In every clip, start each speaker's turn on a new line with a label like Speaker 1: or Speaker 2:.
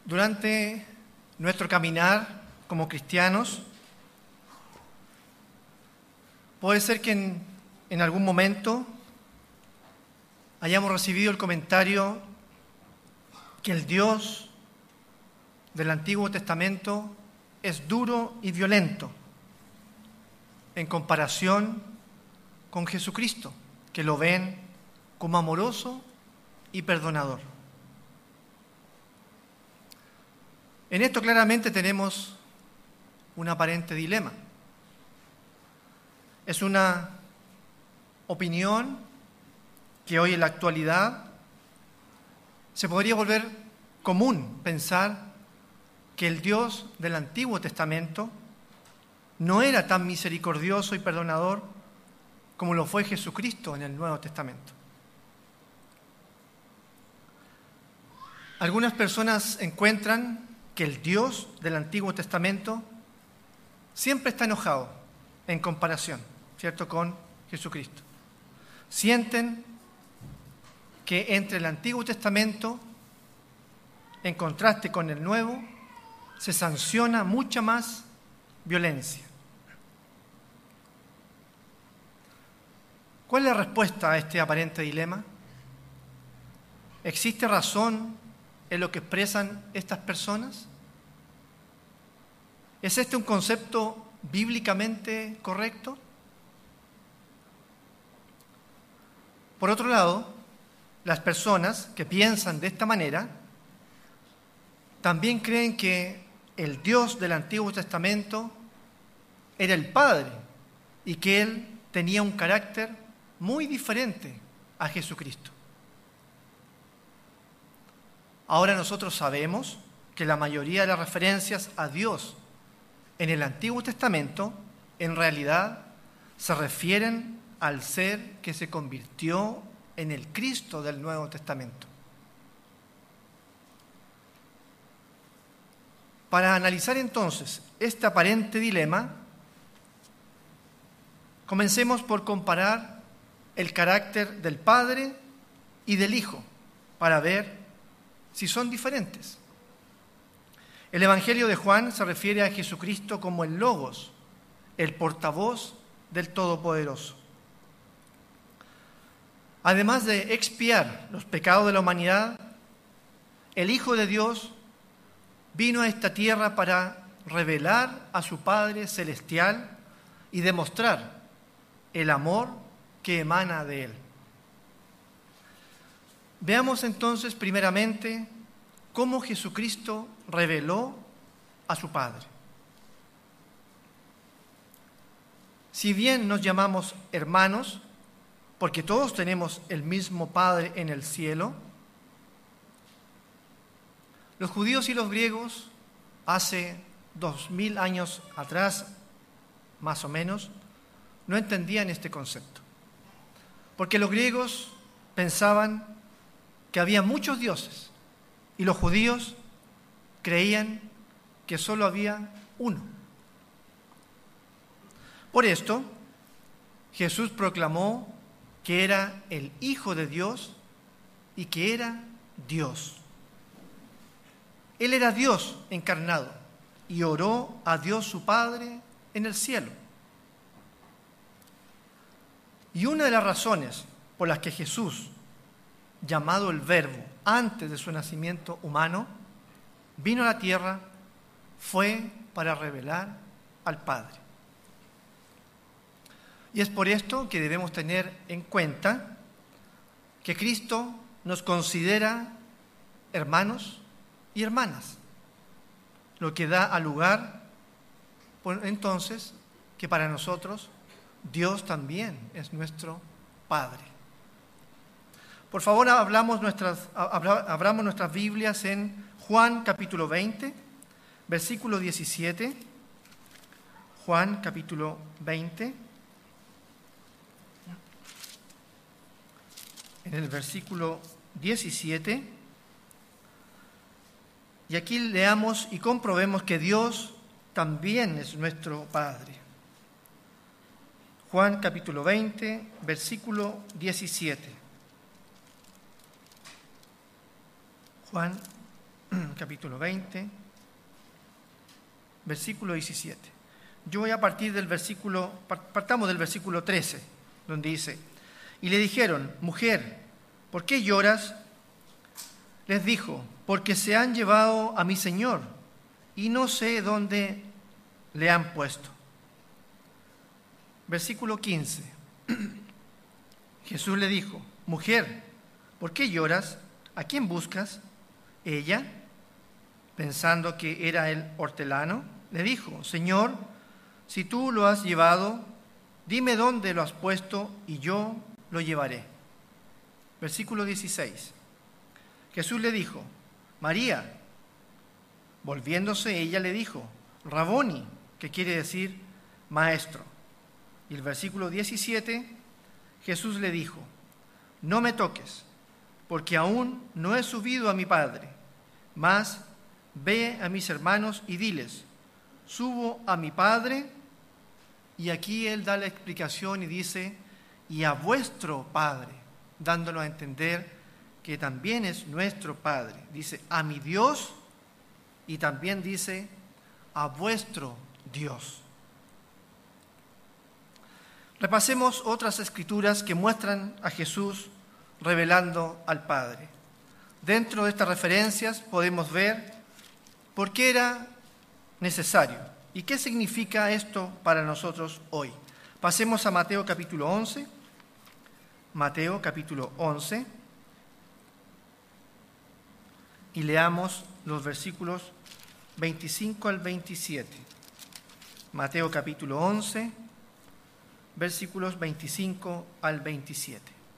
Speaker 1: Durante nuestro caminar como cristianos, puede ser que en algún momento hayamos recibido el comentario que el Dios del Antiguo Testamento es duro y violento en comparación con Jesucristo, que lo ven como amoroso y perdonador. En esto claramente tenemos un aparente dilema. Es una opinión que hoy en la actualidad se podría volver común pensar que el Dios del Antiguo Testamento no era tan misericordioso y perdonador como lo fue Jesucristo en el Nuevo Testamento. Algunas personas encuentran que el Dios del Antiguo Testamento siempre está enojado en comparación, ¿cierto?, con Jesucristo. Sienten que entre el Antiguo Testamento, en contraste con el Nuevo, se sanciona mucha más violencia. ¿Cuál es la respuesta a este aparente dilema? ¿Existe razón en lo que expresan estas personas? ¿Es este un concepto bíblicamente correcto? Por otro lado, las personas que piensan de esta manera también creen que el Dios del Antiguo Testamento era el Padre y que Él tenía un carácter muy diferente a Jesucristo. Ahora nosotros sabemos que la mayoría de las referencias a Dios en el Antiguo Testamento en realidad se refieren al ser que se convirtió en el Cristo del Nuevo Testamento. Para analizar entonces este aparente dilema, comencemos por comparar el carácter del Padre y del Hijo para ver si son diferentes. El Evangelio de Juan se refiere a Jesucristo como el Logos, el portavoz del Todopoderoso. Además de expiar los pecados de la humanidad, el Hijo de Dios vino a esta tierra para revelar a su Padre Celestial y demostrar el amor que emana de Él. Veamos entonces primeramente cómo Jesucristo reveló a su Padre. Si bien nos llamamos hermanos, porque todos tenemos el mismo Padre en el cielo, los judíos y los griegos hace 2000 años atrás, más o menos, no entendían este concepto. Porque los griegos pensaban que había muchos dioses y los judíos creían que solo había uno. Por esto, Jesús proclamó que era el Hijo de Dios y que era Dios. Él era Dios encarnado y oró a Dios su Padre en el cielo. Y una de las razones por las que Jesús, llamado el Verbo, antes de su nacimiento humano, vino a la tierra, fue para revelar al Padre. Y es por esto que debemos tener en cuenta que Cristo nos considera hermanos y hermanas, lo que da lugar, entonces, que para nosotros Dios también es nuestro Padre. Por favor, abramos nuestras Biblias en Juan capítulo 20, versículo 17. Juan capítulo 20. En el versículo 17. Y aquí leamos y comprobemos que Dios también es nuestro Padre. Juan capítulo 20, versículo 17. Juan capítulo 20, versículo 17. Yo voy a partir del partamos del versículo 13, donde dice: y le dijeron: mujer, ¿por qué lloras? Les dijo: porque se han llevado a mi Señor, y no sé dónde le han puesto. Versículo 15. Jesús le dijo: mujer, ¿por qué lloras? ¿A quién buscas? Ella, pensando que era el hortelano, le dijo: Señor, si tú lo has llevado, dime dónde lo has puesto y yo lo llevaré. Versículo 16. Jesús le dijo: María. Volviéndose, ella le dijo: Raboni, que quiere decir maestro. Y el versículo 17, Jesús le dijo: no me toques, porque aún no he subido a mi Padre, mas ve a mis hermanos y diles: subo a mi Padre. Y aquí él da la explicación y dice: y a vuestro Padre, dándolo a entender que también es nuestro Padre. Dice: a mi Dios, y también dice: a vuestro Dios. Repasemos otras escrituras que muestran a Jesús revelando al Padre. Dentro de estas referencias podemos ver por qué era necesario y qué significa esto para nosotros hoy. Pasemos a Mateo capítulo 11. Mateo capítulo 11. Y leamos los versículos 25 al 27. Mateo capítulo 11, versículos 25 al 27.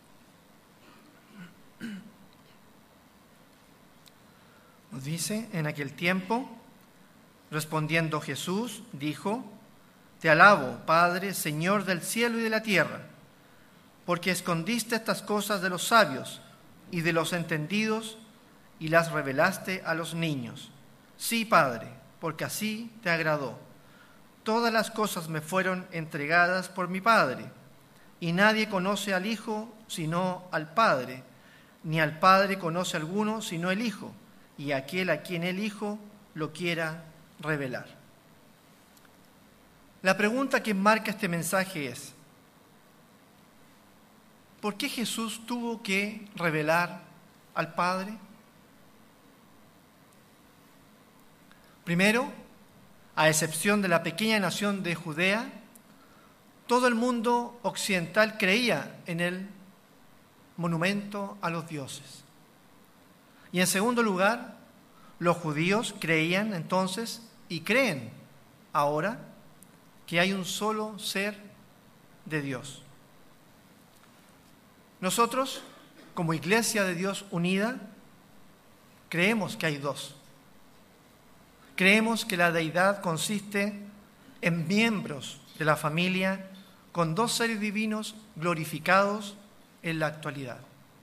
Speaker 1: Nos dice: en aquel tiempo, respondiendo Jesús, dijo: te alabo, Padre, Señor del cielo y de la tierra, porque escondiste estas cosas de los sabios y de los entendidos y las revelaste a los niños. Sí, Padre, porque así te agradó. Todas las cosas me fueron entregadas por mi Padre, y nadie conoce al Hijo sino al Padre, ni al Padre conoce alguno sino el Hijo, y aquel a quien el Hijo lo quiera revelar. La pregunta que marca este mensaje es: ¿por qué Jesús tuvo que revelar al Padre? Primero, a excepción de la pequeña nación de Judea, todo el mundo occidental creía en el monumento a los dioses. Y en segundo lugar, los judíos creían entonces y creen ahora que hay un solo ser de Dios. Nosotros, como Iglesia de Dios unida, creemos que hay dos. Creemos que la deidad consiste en miembros de la familia con dos seres divinos glorificados en la actualidad.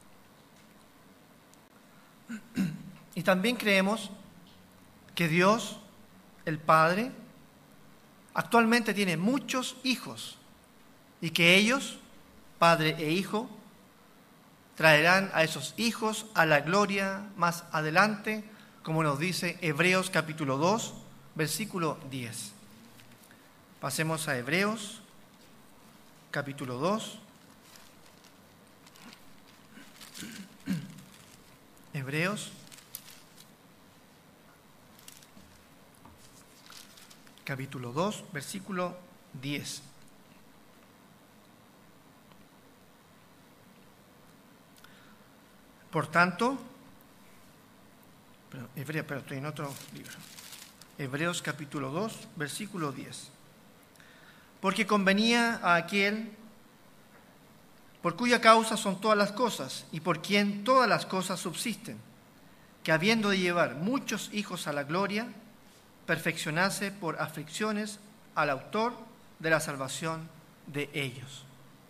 Speaker 1: Y también creemos que Dios, el Padre, actualmente tiene muchos hijos y que ellos, Padre e Hijo, traerán a esos hijos a la gloria más adelante, como nos dice Hebreos capítulo 2, versículo 10. Pasemos a Hebreos capítulo 2. Hebreos capítulo 2, versículo 10. Por tanto, pero estoy en otro libro. Hebreos capítulo 2, versículo 10. Porque convenía a aquel por cuya causa son todas las cosas y por quien todas las cosas subsisten, que habiendo de llevar muchos hijos a la gloria, perfeccionase por aflicciones al autor de la salvación de ellos.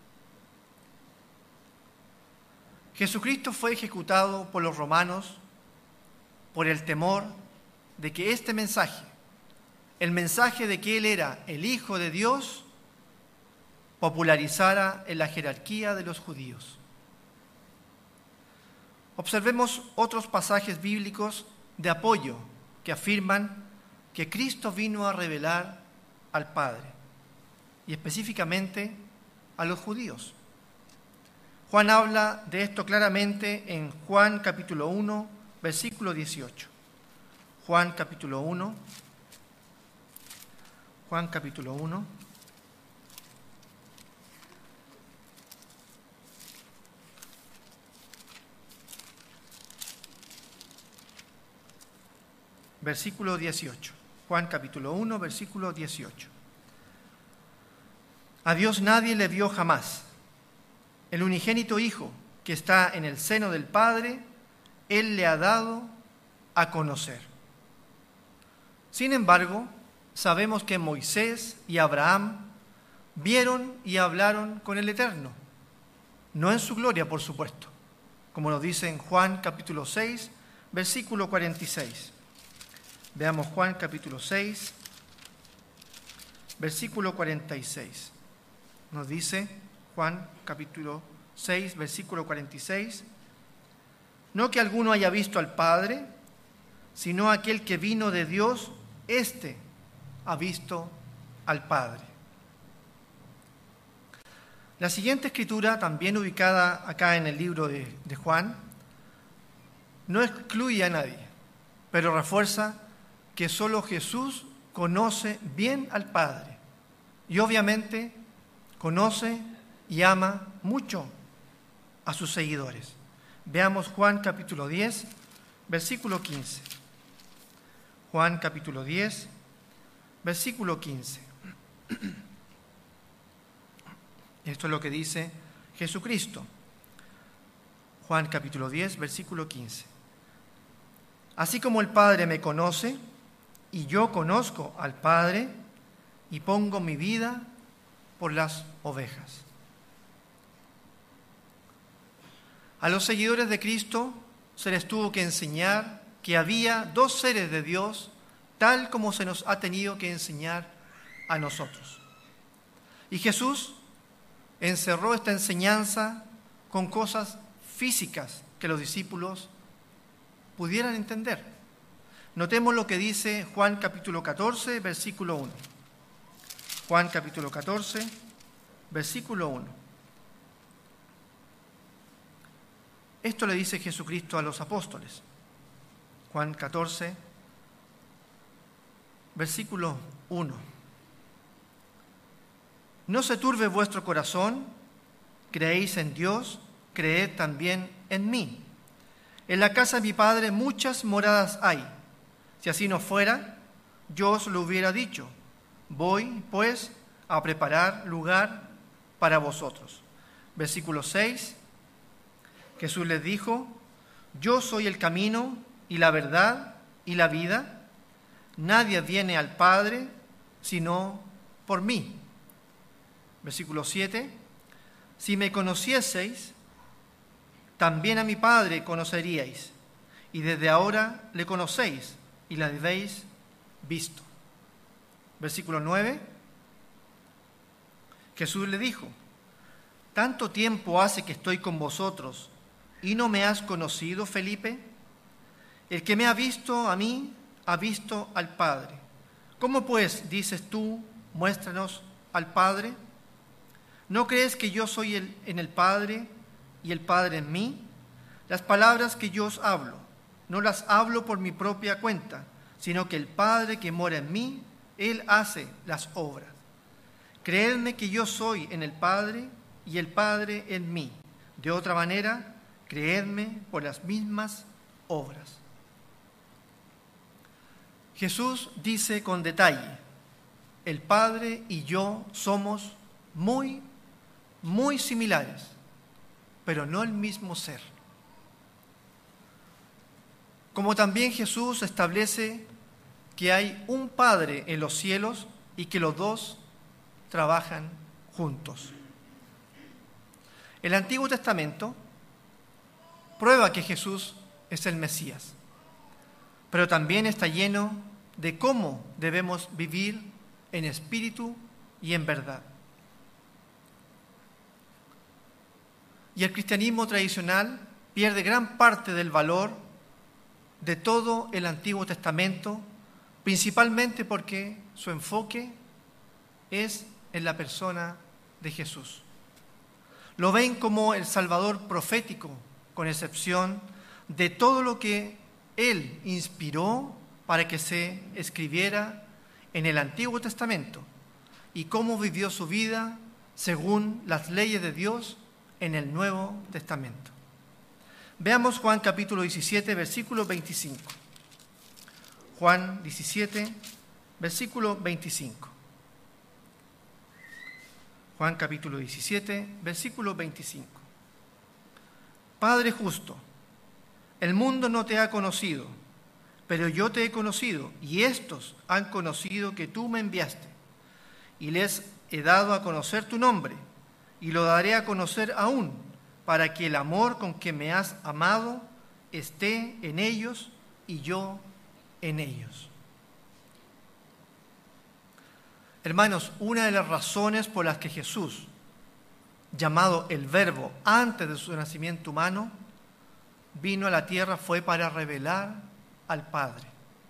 Speaker 1: Jesucristo fue ejecutado por los romanos por el temor de que este mensaje, el mensaje de que Él era el Hijo de Dios, popularizara en la jerarquía de los judíos. Observemos otros pasajes bíblicos de apoyo que afirman que Cristo vino a revelar al Padre, y específicamente a los judíos. Juan habla de esto claramente en Juan capítulo 1, versículo 18. Juan capítulo 1, versículo 18. Juan capítulo 1, versículo 18. A Dios nadie le vio jamás. El unigénito Hijo que está en el seno del Padre, Él le ha dado a conocer. Sin embargo, sabemos que Moisés y Abraham vieron y hablaron con el Eterno, no en su gloria, por supuesto, como nos dice en Juan capítulo 6, versículo 46. Veamos Juan capítulo 6, versículo 46. Nos dice Juan capítulo 6, versículo 46. No que alguno haya visto al Padre, sino aquel que vino de Dios, éste ha visto al Padre. La siguiente escritura, también ubicada acá en el libro de Juan, no excluye a nadie, pero refuerza que solo Jesús conoce bien al Padre y obviamente conoce y ama mucho a sus seguidores. Veamos Juan capítulo 10, versículo 15. Juan capítulo 10, versículo 15. Esto es lo que dice Jesucristo. Juan capítulo 10, versículo 15. Así como el Padre me conoce, y yo conozco al Padre, y pongo mi vida por las ovejas. A los seguidores de Cristo se les tuvo que enseñar que había dos seres de Dios, tal como se nos ha tenido que enseñar a nosotros. Y Jesús encerró esta enseñanza con cosas físicas que los discípulos pudieran entender. Notemos lo que dice Juan capítulo 14, versículo 1. Juan capítulo 14, versículo 1. Esto le dice Jesucristo a los apóstoles. Juan 14, versículo 1. No se turbe vuestro corazón, creéis en Dios, creed también en mí. En la casa de mi Padre muchas moradas hay. Si así no fuera, yo os lo hubiera dicho. Voy, pues, a preparar lugar para vosotros. Versículo 6. Jesús les dijo: yo soy el camino y la verdad y la vida. Nadie viene al Padre sino por mí. Versículo 7. Si me conocieseis, también a mi Padre conoceríais, y desde ahora le conocéis y le habéis visto. Versículo 9. Jesús le dijo: ¿tanto tiempo hace que estoy con vosotros y no me has conocido, Felipe? El que me ha visto a mí, ha visto al Padre. ¿Cómo pues dices tú, muéstranos al Padre? ¿No crees que yo soy en el Padre y el Padre en mí? Las palabras que yo os hablo, no las hablo por mi propia cuenta, sino que el Padre que mora en mí, Él hace las obras. Creedme que yo soy en el Padre y el Padre en mí. De otra manera, creedme por las mismas obras. Jesús dice con detalle: el Padre y yo somos muy similares, pero no el mismo ser. Como también Jesús establece que hay un Padre en los cielos y que los dos trabajan juntos. El Antiguo Testamento prueba que Jesús es el Mesías, pero también está lleno de cómo debemos vivir en espíritu y en verdad. Y el cristianismo tradicional pierde gran parte del valor de todo el Antiguo Testamento, principalmente porque su enfoque es en la persona de Jesús. Lo ven como el Salvador profético, con excepción de todo lo que Él inspiró para que se escribiera en el Antiguo Testamento y cómo vivió su vida según las leyes de Dios en el Nuevo Testamento. Veamos Juan capítulo 17, versículo 25. Juan 17, versículo 25. Juan capítulo 17, versículo 25. Padre justo, el mundo no te ha conocido, pero yo te he conocido, y estos han conocido que tú me enviaste. Y les he dado a conocer tu nombre, y lo daré a conocer aún, para que el amor con que me has amado esté en ellos y yo en ellos. Hermanos, una de las razones por las que Jesús, llamado el Verbo antes de su nacimiento humano, vino a la tierra fue para revelar al Padre.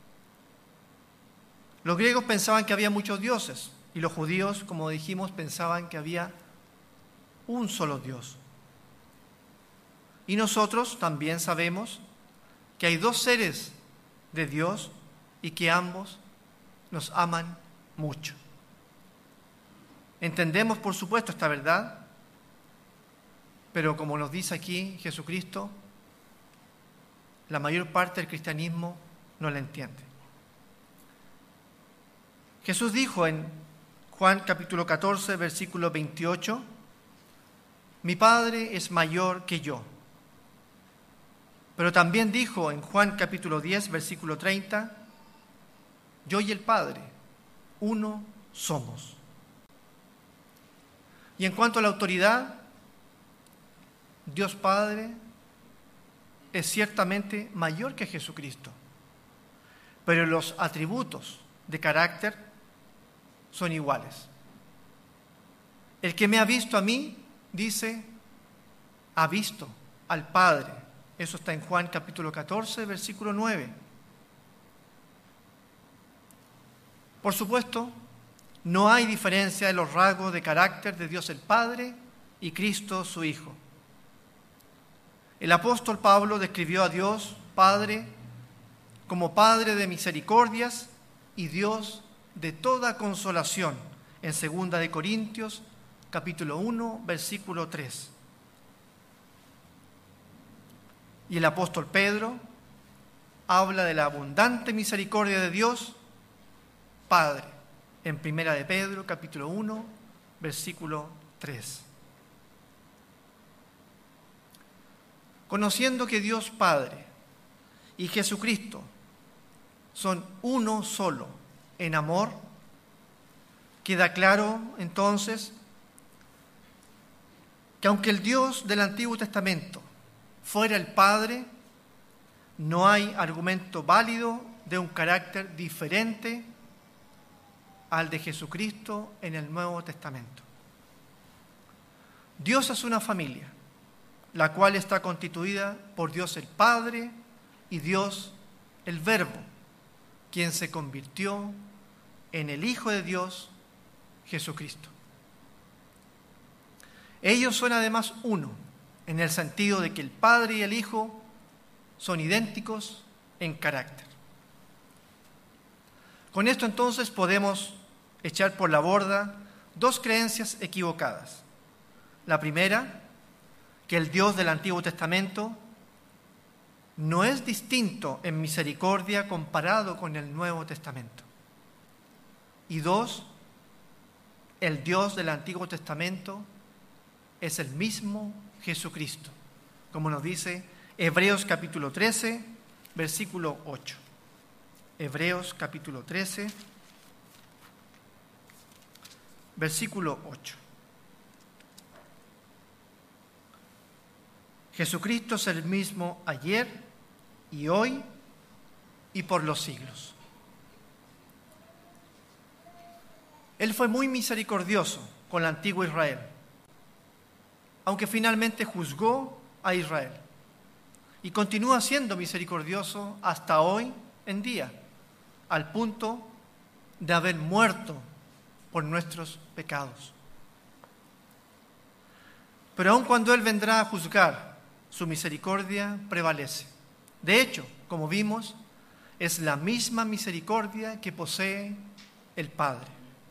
Speaker 1: Los griegos pensaban que había muchos dioses y los judíos, como dijimos, pensaban que había un solo Dios. Y nosotros también sabemos que hay dos seres de Dios y que ambos nos aman mucho. Entendemos, por supuesto, esta verdad, pero como nos dice aquí Jesucristo, la mayor parte del cristianismo no la entiende. Jesús dijo en Juan capítulo 14, versículo 28, mi Padre es mayor que yo. Pero también dijo en Juan capítulo 10, versículo 30, yo y el Padre, uno somos. Y en cuanto a la autoridad, Dios Padre es ciertamente mayor que Jesucristo, pero los atributos de carácter son iguales. El que me ha visto a mí, dice, ha visto al Padre. Eso está en Juan capítulo 14, versículo 9. Por supuesto, no hay diferencia en los rasgos de carácter de Dios el Padre y Cristo su Hijo. El apóstol Pablo describió a Dios Padre como Padre de misericordias y Dios de toda consolación en 2 de Corintios capítulo 1, versículo 3. Y el apóstol Pedro habla de la abundante misericordia de Dios Padre en 1 de Pedro capítulo 1, versículo 3. Conociendo que Dios Padre y Jesucristo son uno solo en amor, queda claro entonces que aunque el Dios del Antiguo Testamento fuera el Padre, no hay argumento válido de un carácter diferente al de Jesucristo en el Nuevo Testamento. Dios es una familia, la cual está constituida por Dios el Padre y Dios el Verbo, quien se convirtió en el Hijo de Dios, Jesucristo. Ellos son además uno, en el sentido de que el Padre y el Hijo son idénticos en carácter. Con esto entonces podemos echar por la borda dos creencias equivocadas. La primera, que el Dios del Antiguo Testamento no es distinto en misericordia comparado con el Nuevo Testamento. Y dos, el Dios del Antiguo Testamento es el mismo Jesucristo, como nos dice Hebreos capítulo 13, versículo 8. Hebreos capítulo 13, versículo 8. Jesucristo es el mismo ayer y hoy y por los siglos. Él fue muy misericordioso con el antiguo Israel, aunque finalmente juzgó a Israel. y continúa siendo misericordioso hasta hoy en día, al punto de haber muerto por nuestros pecados. Pero aun cuando Él vendrá a juzgar, su misericordia prevalece. De hecho, como vimos, es la misma misericordia que posee el Padre.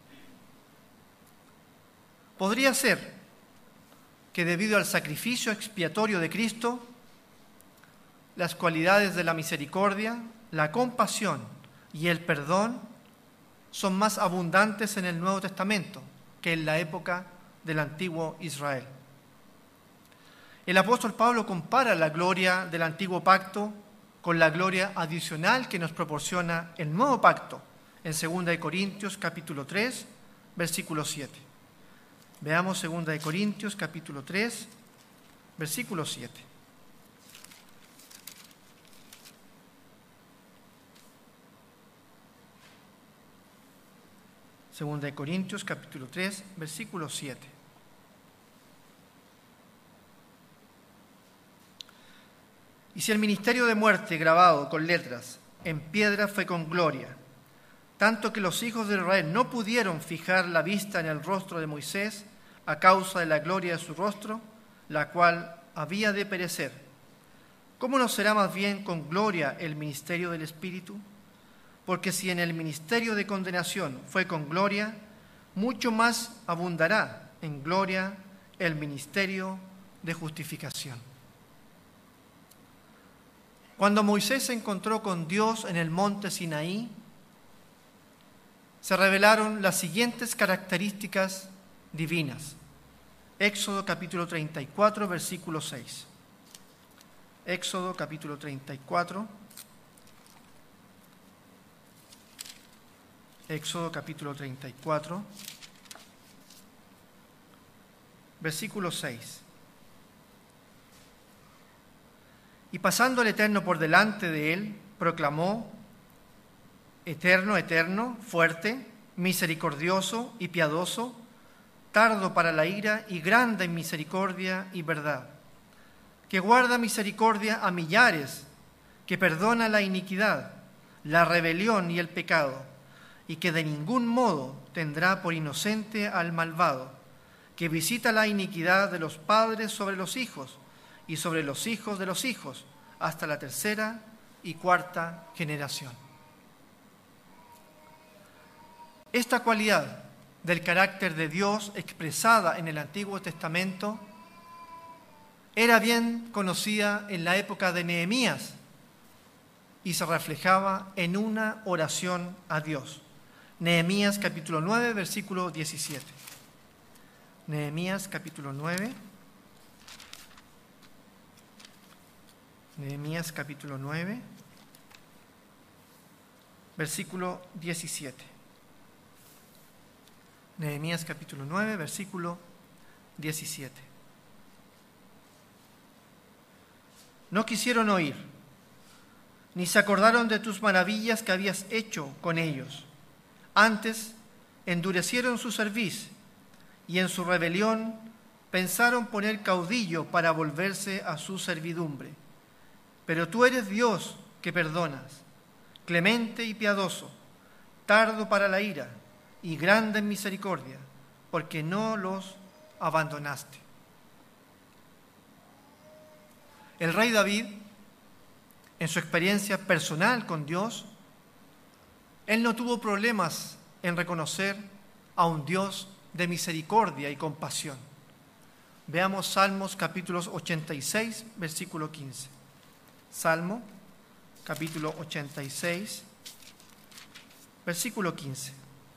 Speaker 1: Podría ser que debido al sacrificio expiatorio de Cristo, las cualidades de la misericordia, la compasión y el perdón son más abundantes en el Nuevo Testamento que en la época del antiguo Israel. El apóstol Pablo compara la gloria del antiguo pacto con la gloria adicional que nos proporciona el nuevo pacto en 2 Corintios capítulo 3, versículo 7. Veamos 2 Corintios capítulo 3, versículo 7. Segunda de Corintios capítulo 3, versículo 7. Y si el ministerio de muerte grabado con letras en piedra fue con gloria, tanto que los hijos de Israel no pudieron fijar la vista en el rostro de Moisés a causa de la gloria de su rostro, la cual había de perecer, ¿cómo no será más bien con gloria el ministerio del Espíritu? Porque si en el ministerio de condenación fue con gloria, mucho más abundará en gloria el ministerio de justificación. Cuando Moisés se encontró con Dios en el monte Sinaí, se revelaron las siguientes características divinas. Éxodo capítulo 34, versículo 6. Éxodo capítulo 34. Éxodo capítulo 34, versículo 6. Y pasando el Eterno por delante de él, proclamó: Eterno, eterno, fuerte, misericordioso y piadoso, tardo para la ira y grande en misericordia y verdad, que guarda misericordia a millares, que perdona la iniquidad, la rebelión y el pecado, y que de ningún modo tendrá por inocente al malvado, que visita la iniquidad de los padres sobre los hijos, y sobre los hijos de los hijos, hasta la tercera y cuarta generación. Esta cualidad del carácter de Dios expresada en el Antiguo Testamento era bien conocida en la época de Nehemías y se reflejaba en una oración a Dios. Nehemías capítulo 9, versículo 17. Nehemías capítulo 9. Nehemías capítulo 9, versículo 17. Nehemías capítulo 9, versículo 17. No quisieron oír, ni se acordaron de tus maravillas que habías hecho con ellos. Antes endurecieron su cerviz y en su rebelión pensaron poner caudillo para volverse a su servidumbre. Pero tú eres Dios que perdonas, clemente y piadoso, tardo para la ira y grande en misericordia, porque no los abandonaste. El rey David, en su experiencia personal con Dios, él no tuvo problemas en reconocer a un Dios de misericordia y compasión. Veamos Salmos capítulos 86, versículo 15. Salmo capítulo 86, versículo 15.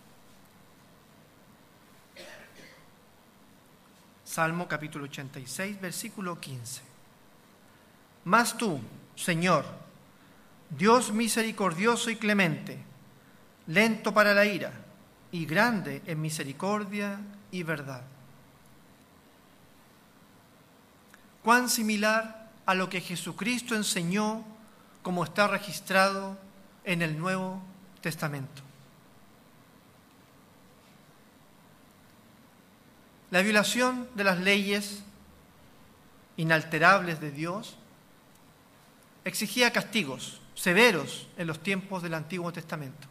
Speaker 1: Salmo capítulo 86, versículo 15. Mas tú, Señor, Dios misericordioso y clemente, lento para la ira y grande en misericordia y verdad. Cuán similar a lo que Jesucristo enseñó, como está registrado en el Nuevo Testamento. La violación de las leyes inalterables de Dios exigía castigos severos en los tiempos del Antiguo Testamento.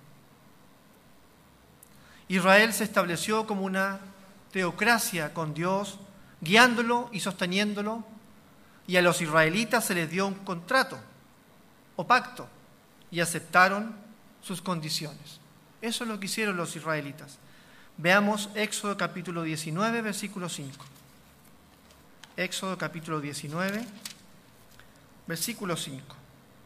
Speaker 1: Israel se estableció como una teocracia con Dios, guiándolo y sosteniéndolo, y a los israelitas se les dio un contrato o pacto y aceptaron sus condiciones. Eso es lo que hicieron los israelitas. Veamos Éxodo capítulo 19, versículo 5. Éxodo capítulo 19, versículo 5.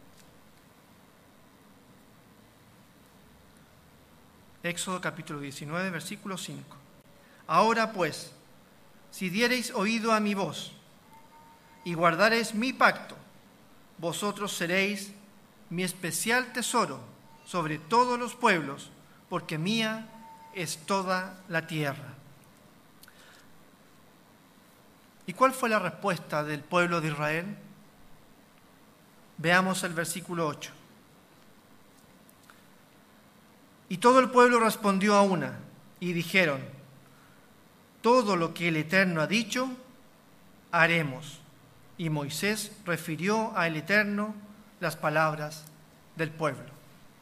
Speaker 1: Éxodo capítulo 19, versículo 5. Ahora pues, si diereis oído a mi voz y guardareis mi pacto, vosotros seréis mi especial tesoro sobre todos los pueblos, porque mía es toda la tierra. ¿Y cuál fue la respuesta del pueblo de Israel? Veamos el versículo 8. Y todo el pueblo respondió a una, y dijeron: todo lo que el Eterno ha dicho, haremos. Y Moisés refirió al Eterno las palabras del pueblo.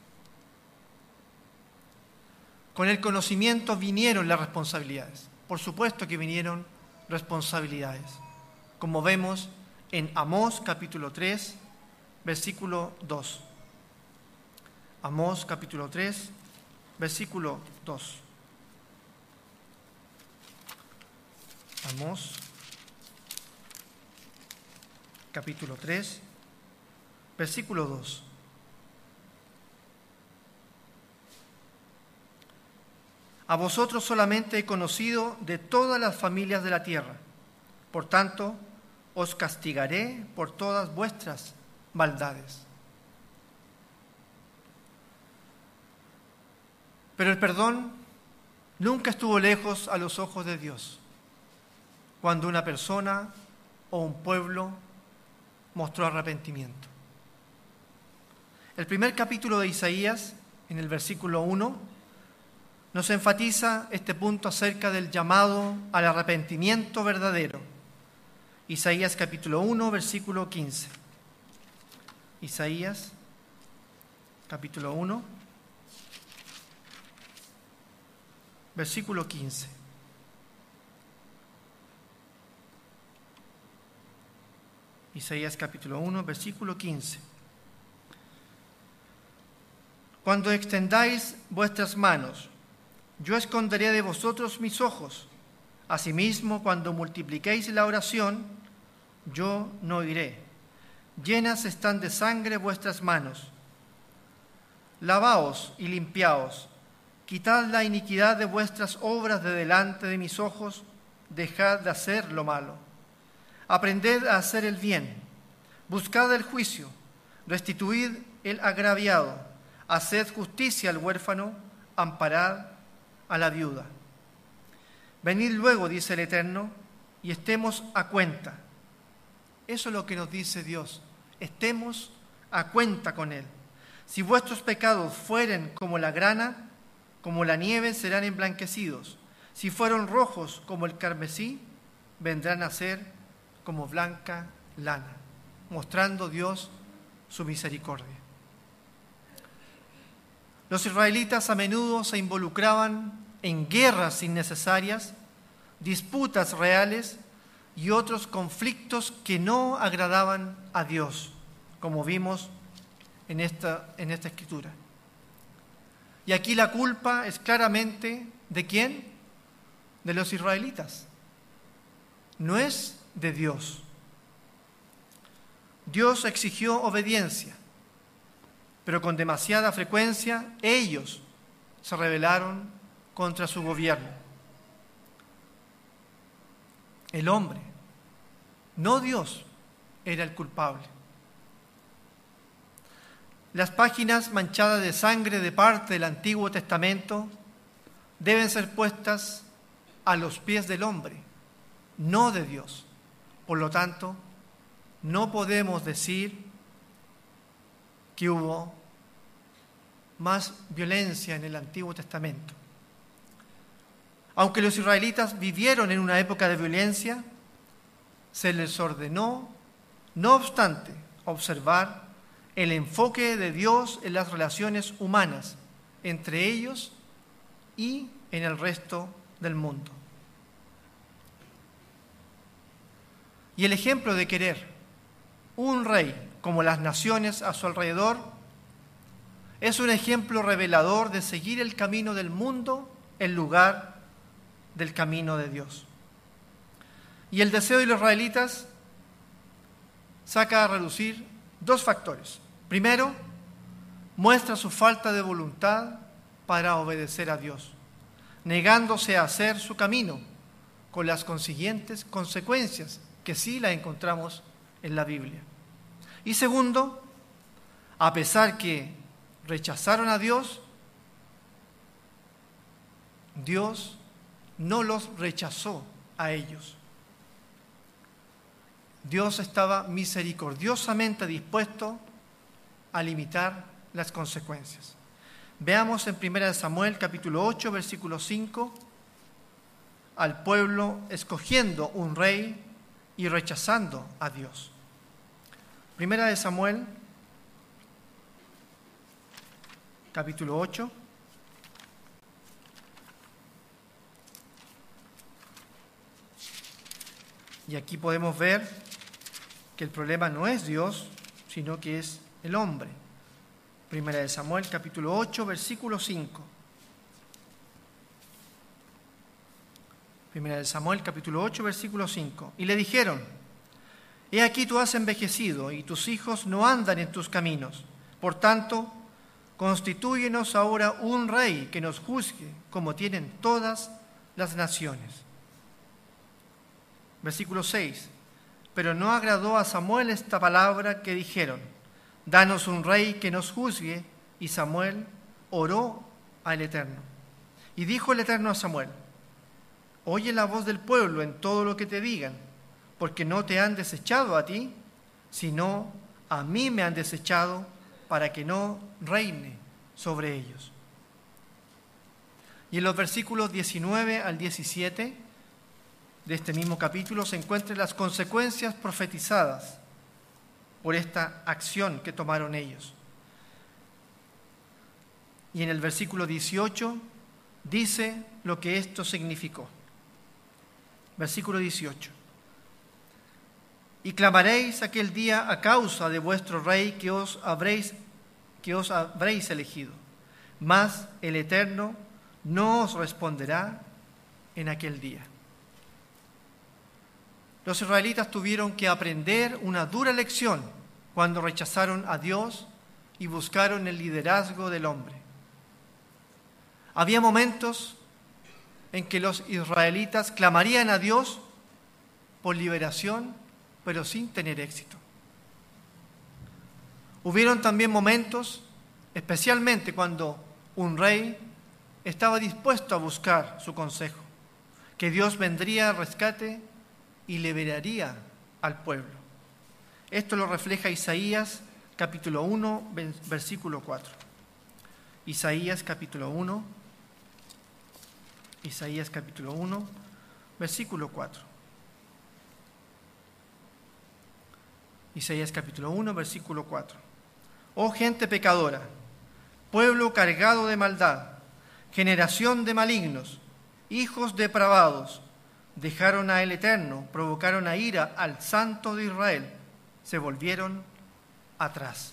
Speaker 1: Con el conocimiento vinieron las responsabilidades. Por supuesto que vinieron responsabilidades, como vemos en Amós capítulo 3, versículo 2. Amós capítulo 3, versículo 2. Amós capítulo 3, versículo 2. A vosotros solamente he conocido de todas las familias de la tierra. Por tanto, os castigaré por todas vuestras maldades. Pero el perdón nunca estuvo lejos a los ojos de Dios, cuando una persona o un pueblo mostró arrepentimiento. El primer capítulo de Isaías, en el versículo 1, nos enfatiza este punto acerca del llamado al arrepentimiento verdadero. Isaías capítulo 1, versículo 15. Isaías capítulo 1, versículo 15. Isaías capítulo 1, versículo 15. Cuando extendáis vuestras manos, yo esconderé de vosotros mis ojos. Asimismo, cuando multipliquéis la oración, yo no oiré. Llenas están de sangre vuestras manos. Lavaos y limpiaos. Quitad la iniquidad de vuestras obras de delante de mis ojos. Dejad de hacer lo malo. Aprended a hacer el bien. Buscad el juicio. Restituid el agraviado. Haced justicia al huérfano. Amparad a la viuda. Venid luego, dice el Eterno, y estemos a cuenta. Eso es lo que nos dice Dios. Estemos a cuenta con Él. Si vuestros pecados fueren como la grana, como la nieve serán emblanquecidos. Si fueron rojos como el carmesí, vendrán a ser como blanca lana, mostrando Dios su misericordia. Los israelitas a menudo se involucraban en guerras innecesarias, disputas reales y otros conflictos que no agradaban a Dios, como vimos en esta escritura. Y aquí la culpa es claramente ¿de quién? De los israelitas. No es de Dios. Dios exigió obediencia, pero con demasiada frecuencia ellos se rebelaron contra su gobierno. El hombre, no Dios, era el culpable. Las páginas manchadas de sangre de parte del Antiguo Testamento deben ser puestas a los pies del hombre, no de Dios. Por lo tanto, no podemos decir que hubo más violencia en el Antiguo Testamento. Aunque los israelitas vivieron en una época de violencia, se les ordenó, no obstante, observar el enfoque de Dios en las relaciones humanas, entre ellos y en el resto del mundo. Y el ejemplo de querer un rey como las naciones a su alrededor es un ejemplo revelador de seguir el camino del mundo en lugar del camino de Dios. Y el deseo de los israelitas saca a relucir dos factores. Primero, muestra su falta de voluntad para obedecer a Dios, negándose a hacer su camino, con las consiguientes consecuencias que sí las encontramos en la Biblia. Y segundo, a pesar que rechazaron a Dios, Dios no los rechazó a ellos. Dios estaba misericordiosamente dispuesto a limitar las consecuencias. Veamos en 1 Samuel capítulo 8, versículo 5, al pueblo escogiendo un rey y rechazando a Dios. 1 Samuel capítulo 8. Y aquí podemos ver que el problema no es Dios, sino que es el hombre. 1 Samuel capítulo 8, versículo 5. 1 Samuel capítulo 8, versículo 5. Y le dijeron: he aquí tú has envejecido y tus hijos no andan en tus caminos. Por tanto, constitúyenos ahora un rey que nos juzgue como tienen todas las naciones. Versículo 6. Pero no agradó a Samuel esta palabra que dijeron: danos un rey que nos juzgue. Y Samuel oró al Eterno. Y dijo el Eterno a Samuel: oye la voz del pueblo en todo lo que te digan, porque no te han desechado a ti, sino a mí me han desechado para que no reine sobre ellos. Y en los versículos 19 al 17 de este mismo capítulo se encuentran las consecuencias profetizadas por esta acción que tomaron ellos. Y en el versículo 18 dice lo que esto significó. Versículo 18. Y clamaréis aquel día a causa de vuestro rey que os habréis elegido. Mas el Eterno no os responderá en aquel día. Los israelitas tuvieron que aprender una dura lección cuando rechazaron a Dios y buscaron el liderazgo del hombre. Había momentos en que los israelitas clamarían a Dios por liberación, pero sin tener éxito. Hubieron también momentos, especialmente cuando un rey estaba dispuesto a buscar su consejo, que Dios vendría al rescate y liberaría al pueblo. Esto lo refleja Isaías capítulo 1, versículo 4. Isaías capítulo 1, versículo 4. Isaías capítulo 1, versículo 4. Oh gente pecadora, pueblo cargado de maldad, generación de malignos, hijos depravados, dejaron a el Eterno, provocaron a ira al Santo de Israel, se volvieron atrás.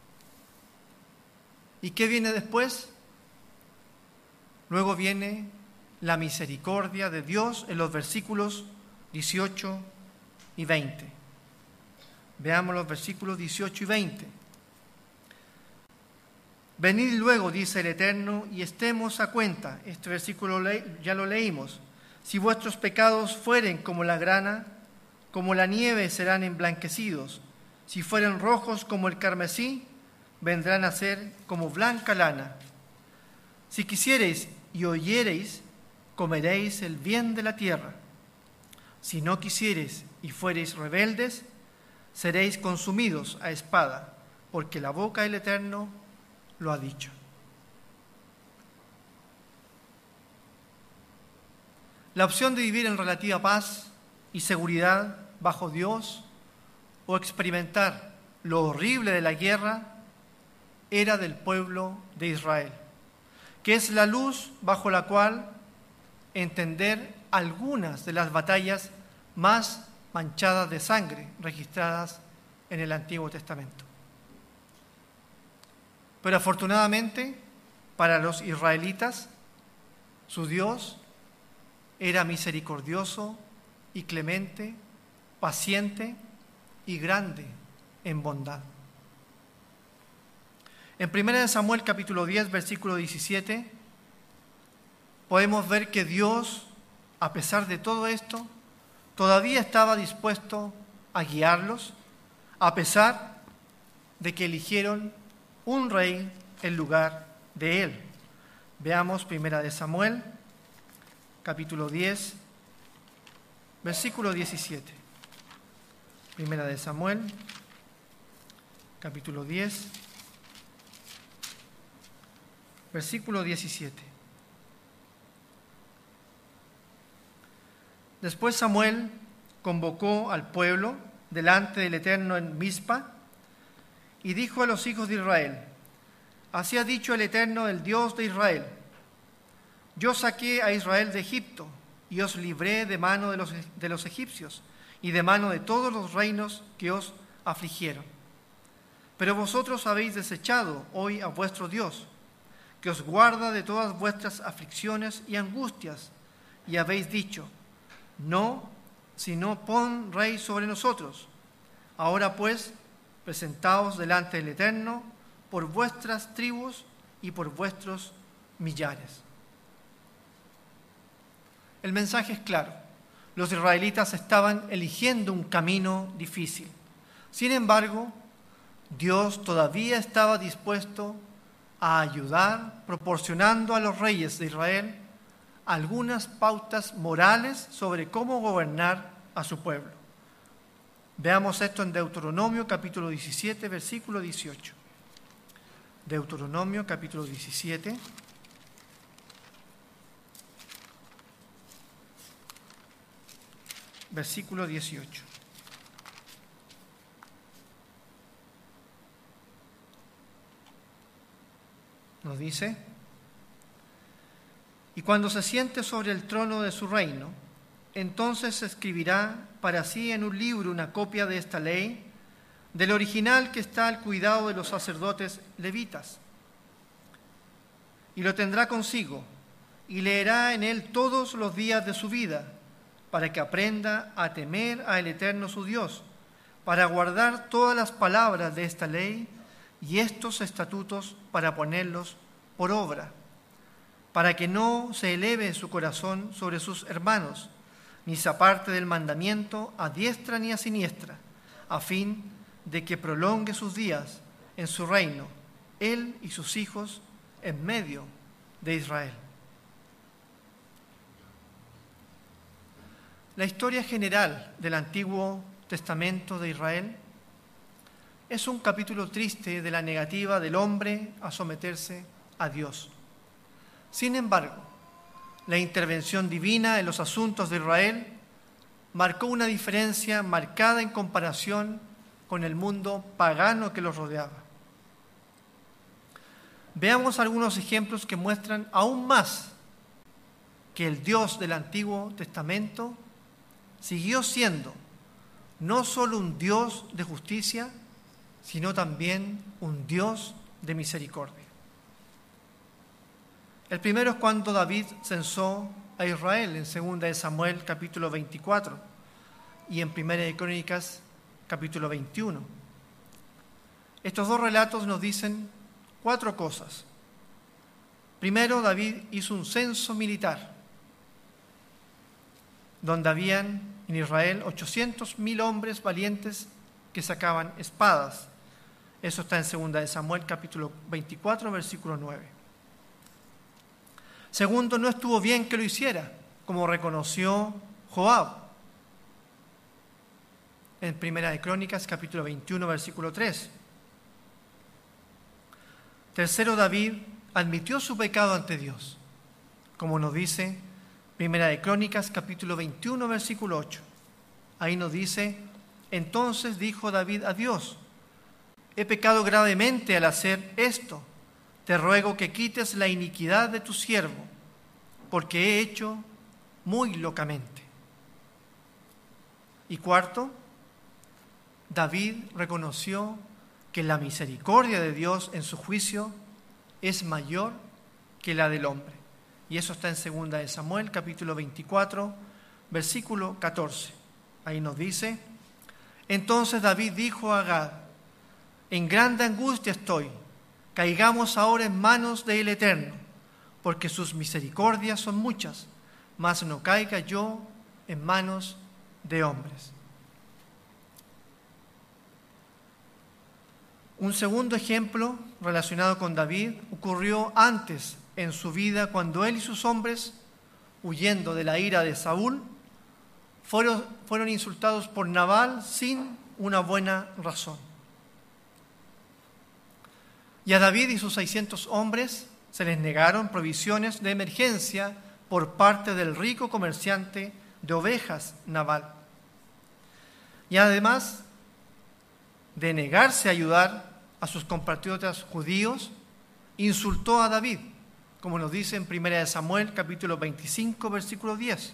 Speaker 1: ¿Y qué viene después? Luego viene la misericordia de Dios en los versículos 18 y 20. Veamos los versículos 18 y 20. Venid luego, dice el Eterno, y estemos a cuenta. Este versículo ya lo leímos. Si vuestros pecados fueren como la grana, como la nieve serán emblanquecidos. Si fueren rojos como el carmesí, vendrán a ser como blanca lana. Si quisiereis y oyereis, comeréis el bien de la tierra. Si no quisiereis y fuereis rebeldes, seréis consumidos a espada, porque la boca del Eterno lo ha dicho. La opción de vivir en relativa paz y seguridad bajo Dios o experimentar lo horrible de la guerra era del pueblo de Israel, que es la luz bajo la cual entender algunas de las batallas más manchadas de sangre registradas en el Antiguo Testamento. Pero afortunadamente, para los israelitas, su Dios era misericordioso y clemente, paciente y grande en bondad. En 1 Samuel capítulo 10, versículo 17, podemos ver que Dios, a pesar de todo esto, todavía estaba dispuesto a guiarlos, a pesar de que eligieron un rey en lugar de él. Veamos 1 Samuel capítulo 10, versículo 17. 1 Samuel capítulo 10, versículo 17. Después Samuel convocó al pueblo delante del Eterno en Mizpa y dijo a los hijos de Israel: así ha dicho el Eterno, el Dios de Israel: yo saqué a Israel de Egipto y os libré de mano de los egipcios y de mano de todos los reinos que os afligieron. Pero vosotros habéis desechado hoy a vuestro Dios, que os guarda de todas vuestras aflicciones y angustias, y habéis dicho: no, sino pon rey sobre nosotros. Ahora pues, presentaos delante del Eterno por vuestras tribus y por vuestros millares. El mensaje es claro. Los israelitas estaban eligiendo un camino difícil. Sin embargo, Dios todavía estaba dispuesto a ayudar, proporcionando a los reyes de Israel algunas pautas morales sobre cómo gobernar a su pueblo. Veamos esto en Deuteronomio capítulo 17, versículo 18. Deuteronomio capítulo 17, versículo 18. Nos dice: y cuando se siente sobre el trono de su reino, entonces escribirá para sí en un libro una copia de esta ley, del original que está al cuidado de los sacerdotes levitas. Y lo tendrá consigo, y leerá en él todos los días de su vida, para que aprenda a temer al Eterno su Dios, para guardar todas las palabras de esta ley y estos estatutos para ponerlos por obra, para que no se eleve su corazón sobre sus hermanos, ni se aparte del mandamiento a diestra ni a siniestra, a fin de que prolongue sus días en su reino, él y sus hijos en medio de Israel. La historia general del Antiguo Testamento de Israel es un capítulo triste de la negativa del hombre a someterse a Dios. Sin embargo, la intervención divina en los asuntos de Israel marcó una diferencia marcada en comparación con el mundo pagano que los rodeaba. Veamos algunos ejemplos que muestran aún más que el Dios del Antiguo Testamento siguió siendo no solo un Dios de justicia, sino también un Dios de misericordia. El primero es cuando David censó a Israel en 2 Samuel capítulo 24 y en 1 Crónicas capítulo 21. Estos dos relatos nos dicen 4 cosas. Primero, David hizo un censo militar, donde habían en Israel 800,000 hombres valientes que sacaban espadas. Eso está en 2 Samuel capítulo 24, versículo 9. Segundo, no estuvo bien que lo hiciera, como reconoció Joab en 1 Crónicas capítulo 21, versículo 3. Tercero, David admitió su pecado ante Dios, como nos dice 1 Crónicas capítulo 21, versículo 8. Ahí nos dice: entonces dijo David a Dios: he pecado gravemente al hacer esto. Te ruego que quites la iniquidad de tu siervo, porque he hecho muy locamente. Y cuarto, David reconoció que la misericordia de Dios en su juicio es mayor que la del hombre. Y eso está en 2 de Samuel, capítulo 24, versículo 14. Ahí nos dice: entonces David dijo a Gad: en grande angustia estoy, caigamos ahora en manos del Eterno, porque sus misericordias son muchas, mas no caiga yo en manos de hombres. Un segundo ejemplo relacionado con David ocurrió antes en su vida, cuando él y sus hombres, huyendo de la ira de Saúl, fueron insultados por Nabal sin una buena razón. Y a David y sus 600 hombres se les negaron provisiones de emergencia por parte del rico comerciante de ovejas Nabal. Y además de negarse a ayudar a sus compatriotas judíos, insultó a David, como nos dice en 1 Samuel, capítulo 25, versículo 10.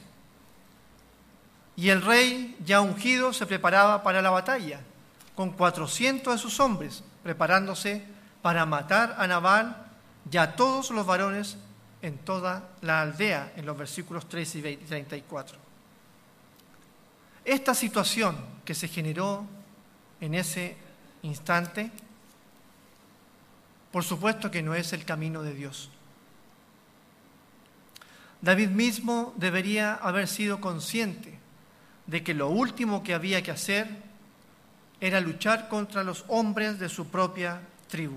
Speaker 1: Y el rey, ya ungido, se preparaba para la batalla, con 400 de sus hombres, preparándose para matar a Nabal y a todos los varones en toda la aldea, en los versículos 13 y 34. Esta situación que se generó en ese instante, por supuesto que no es el camino de Dios. David mismo debería haber sido consciente de que lo último que había que hacer era luchar contra los hombres de su propia tribu.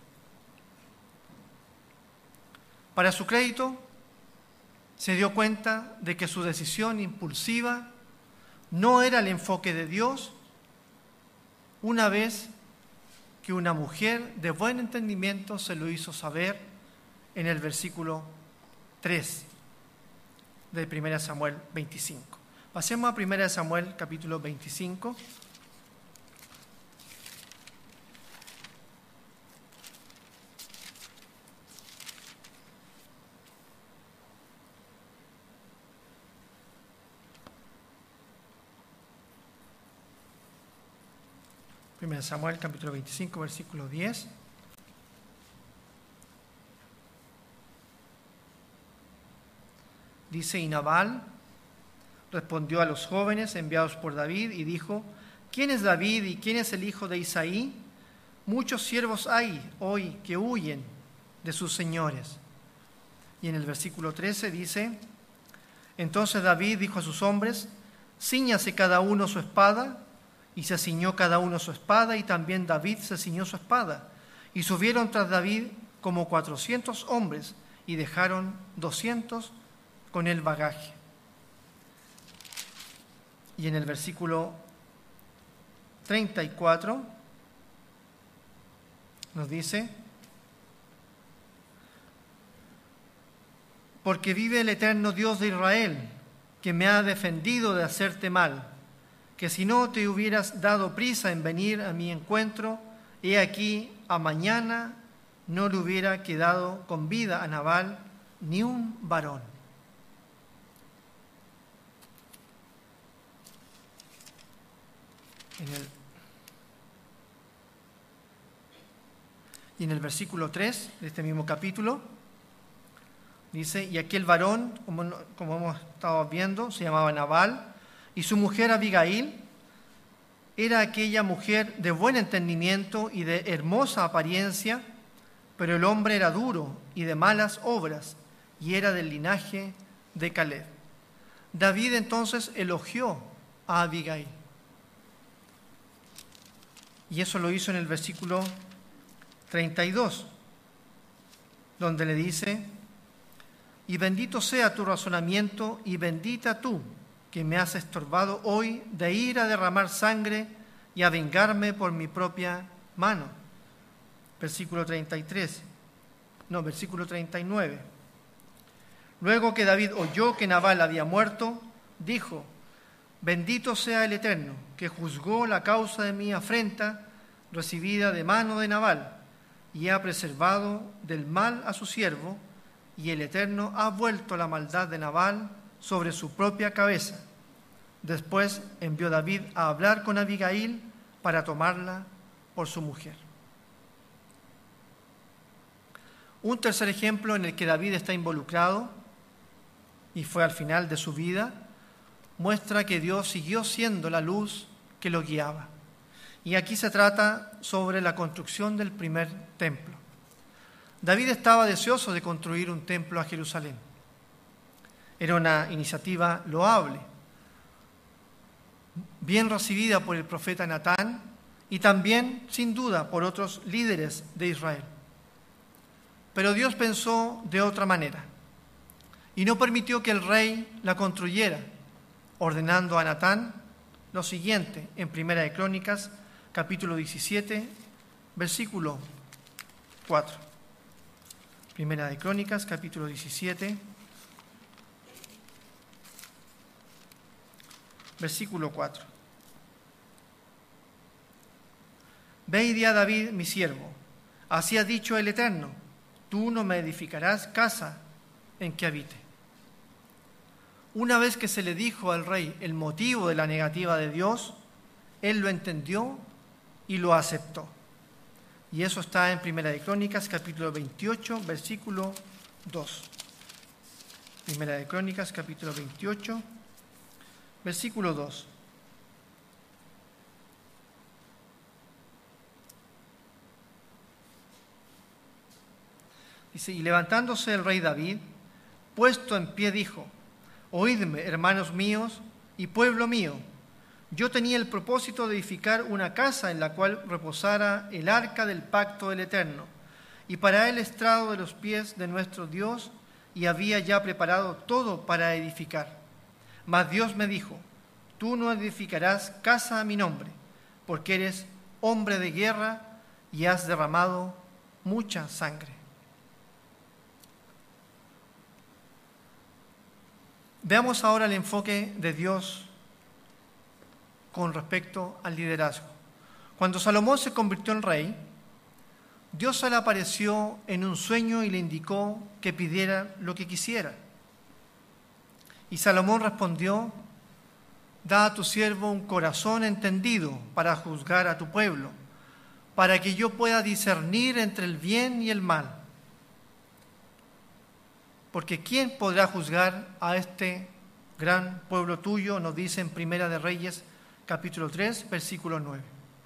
Speaker 1: Para su crédito, se dio cuenta de que su decisión impulsiva no era el enfoque de Dios, una vez que una mujer de buen entendimiento se lo hizo saber en el versículo 3 de 1 Samuel 25. Pasemos a 1 Samuel capítulo 25. Primera Samuel, capítulo 25, versículo 10. Dice: y Nabal respondió a los jóvenes enviados por David y dijo: ¿quién es David y quién es el hijo de Isaí? Muchos siervos hay hoy que huyen de sus señores. Y en el versículo 13 dice: entonces David dijo a sus hombres: cíñase cada uno su espada. Y se ciñó cada uno su espada, y también David se ciñó su espada. Y subieron tras David como 400 hombres, y dejaron 200 con el bagaje. Y en el versículo 34 nos dice: porque vive el eterno Dios de Israel, que me ha defendido de hacerte mal, que si no te hubieras dado prisa en venir a mi encuentro, he aquí a mañana no le hubiera quedado con vida a Nabal ni un varón. Y en el versículo 3 de este mismo capítulo dice: y aquel varón, como hemos estado viendo, se llamaba Nabal, y su mujer Abigail era aquella mujer de buen entendimiento y de hermosa apariencia, pero el hombre era duro y de malas obras, y era del linaje de Caleb. David entonces elogió a Abigail. Y eso lo hizo en el versículo 32, donde le dice: y bendito sea tu razonamiento y bendita tú, que me has estorbado hoy de ir a derramar sangre y a vengarme por mi propia mano. Versículo 39. Luego que David oyó que Nabal había muerto, dijo: bendito sea el Eterno, que juzgó la causa de mi afrenta recibida de mano de Nabal, y ha preservado del mal a su siervo, y el Eterno ha vuelto la maldad de Nabal sobre su propia cabeza. Después envió David a hablar con Abigail para tomarla por su mujer. Un tercer ejemplo en el que David está involucrado, y fue al final de su vida, muestra que Dios siguió siendo la luz que lo guiaba. Y aquí se trata sobre la construcción del primer templo. David estaba deseoso de construir un templo a Jerusalén. Era una iniciativa loable, bien recibida por el profeta Natán y también, sin duda, por otros líderes de Israel. Pero Dios pensó de otra manera y no permitió que el rey la construyera, ordenando a Natán lo siguiente en Primera de Crónicas, capítulo 17, versículo 4. Primera de Crónicas, capítulo 17, versículo 4. Ve y di a David, mi siervo, así ha dicho el Eterno, tú no me edificarás casa en que habite. Una vez que se le dijo al rey el motivo de la negativa de Dios, él lo entendió y lo aceptó. Y eso está en Primera de Crónicas, capítulo 28, versículo 2. Primera de Crónicas, capítulo 28, versículo 2. Dice, y levantándose el rey David, puesto en pie, dijo, oídme, hermanos míos y pueblo mío, yo tenía el propósito de edificar una casa en la cual reposara el arca del pacto del Eterno, y para el estrado de los pies de nuestro Dios, y había ya preparado todo para edificar. Mas Dios me dijo, tú no edificarás casa a mi nombre, porque eres hombre de guerra y has derramado mucha sangre. Veamos ahora el enfoque de Dios con respecto al liderazgo. Cuando Salomón se convirtió en rey, Dios se le apareció en un sueño y le indicó que pidiera lo que quisiera. Y Salomón respondió, da a tu siervo un corazón entendido para juzgar a tu pueblo, para que yo pueda discernir entre el bien y el mal. Porque ¿quién podrá juzgar a este gran pueblo tuyo? Nos dice en Primera de Reyes, capítulo 3, versículo 9.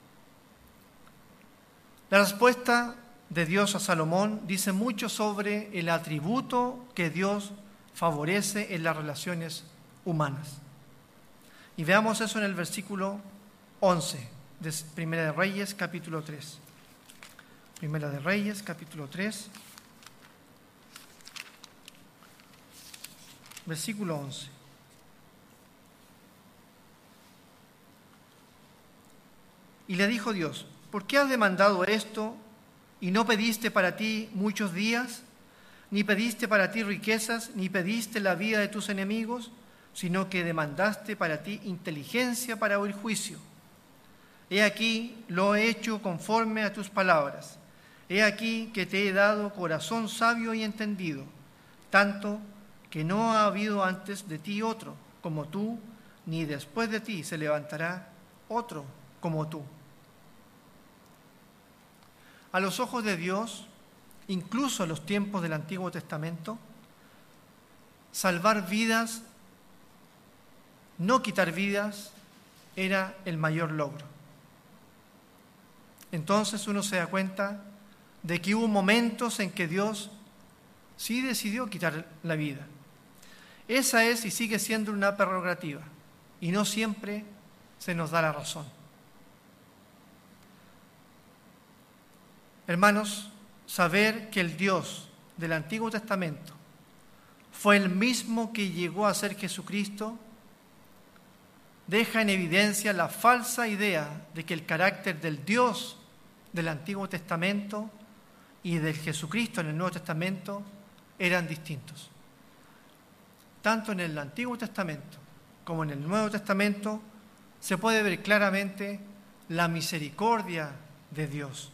Speaker 1: La respuesta de Dios a Salomón dice mucho sobre el atributo que Dios favorece en las relaciones humanas. Y veamos eso en el versículo 11 de Primera de Reyes, capítulo 3. Primera de Reyes, capítulo 3, versículo 11. Y le dijo Dios, ¿por qué has demandado esto y no pediste para ti muchos días, ni pediste para ti riquezas, ni pediste la vida de tus enemigos, sino que demandaste para ti inteligencia para oír juicio? He aquí, lo he hecho conforme a tus palabras. He aquí que te he dado corazón sabio y entendido, tanto que no ha habido antes de ti otro como tú, ni después de ti se levantará otro como tú. A los ojos de Dios, incluso en los tiempos del Antiguo Testamento, salvar vidas, no quitar vidas, era el mayor logro. Entonces uno se da cuenta de que hubo momentos en que Dios sí decidió quitar la vida. Esa es y sigue siendo una prerrogativa, y no siempre se nos da la razón. Hermanos, saber que el Dios del Antiguo Testamento fue el mismo que llegó a ser Jesucristo deja en evidencia la falsa idea de que el carácter del Dios del Antiguo Testamento y del Jesucristo en el Nuevo Testamento eran distintos. Tanto en el Antiguo Testamento como en el Nuevo Testamento se puede ver claramente la misericordia de Dios.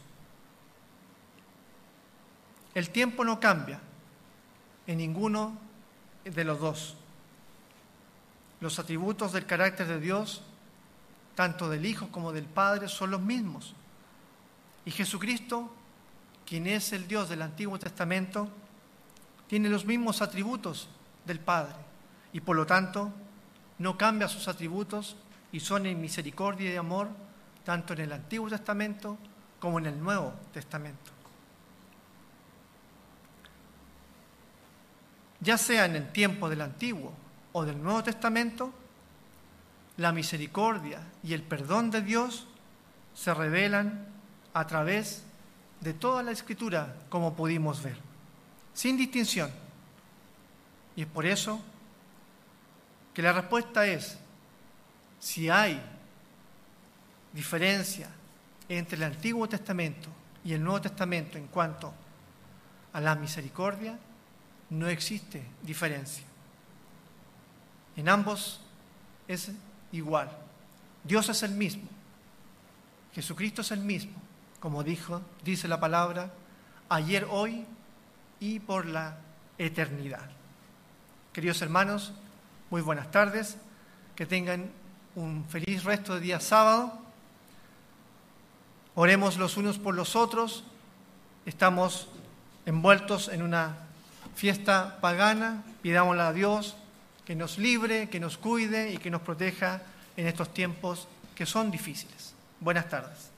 Speaker 1: El tiempo no cambia en ninguno de los dos. Los atributos del carácter de Dios, tanto del Hijo como del Padre, son los mismos. Y Jesucristo, quien es el Dios del Antiguo Testamento, tiene los mismos atributos del Padre y por lo tanto no cambia sus atributos y son en misericordia y amor tanto en el Antiguo Testamento como en el Nuevo Testamento. Ya sea en el tiempo del Antiguo o del Nuevo Testamento, la misericordia y el perdón de Dios se revelan a través de toda la Escritura, como pudimos ver, sin distinción. Y es por eso que la respuesta es, si hay diferencia entre el Antiguo Testamento y el Nuevo Testamento en cuanto a la misericordia, no existe diferencia. En ambos es igual. Dios es el mismo. Jesucristo es el mismo, como dice la palabra, ayer, hoy y por la eternidad. Queridos hermanos, muy buenas tardes. Que tengan un feliz resto de día sábado. Oremos los unos por los otros. Estamos envueltos en una fiesta pagana. Pidámosle a Dios que nos libre, que nos cuide y que nos proteja en estos tiempos que son difíciles. Buenas tardes.